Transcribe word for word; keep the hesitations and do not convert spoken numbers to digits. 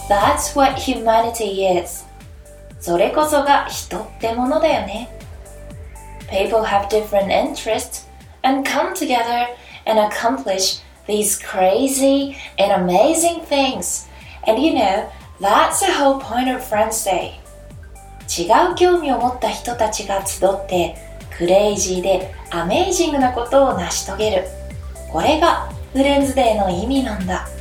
That's what humanity is. それこそが人ってものだよね。People have different interests and come together and accomplish these crazy and amazing things. And you know, that's the whole point of Friends Day. 違う興味を持った人たちが集ってクレイジーでアメイジングなことを成し遂げる。これがフレンズデーの意味なんだ。